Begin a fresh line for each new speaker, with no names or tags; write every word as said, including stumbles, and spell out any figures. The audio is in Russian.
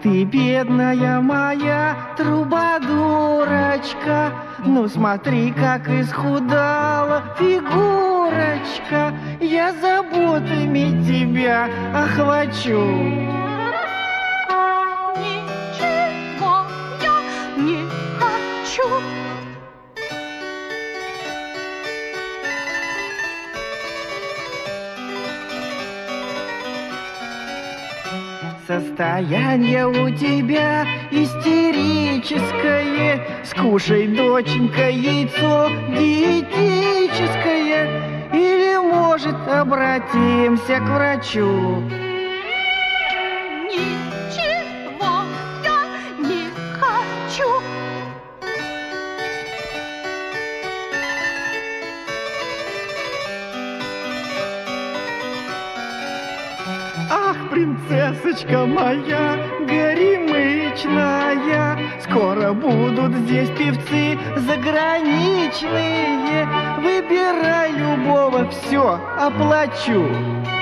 ты, бедная моя трубадурочка, ну смотри, как исхудала фигурочка, я заботами тебя охвачу.
Ничего я не хочу.
Состояние у тебя истерическое, скушай, доченька, яйцо диетическое, или, может, обратимся к врачу.
Ничего я не хочу.
Ах, принцессочка моя горемычная, скоро будут здесь певцы заграничные. Выбирай любого, все оплачу.